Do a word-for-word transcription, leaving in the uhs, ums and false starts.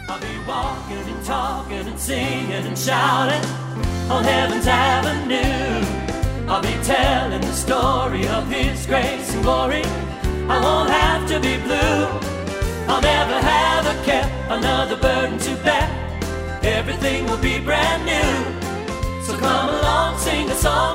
I'll be walking and talking and singing and shouting on Heaven's Avenue. I'll be telling the story of His grace and glory. I won't have to be blue. I'll never have a care, another burden to bear. Everything will be brand new. So come along, sing a song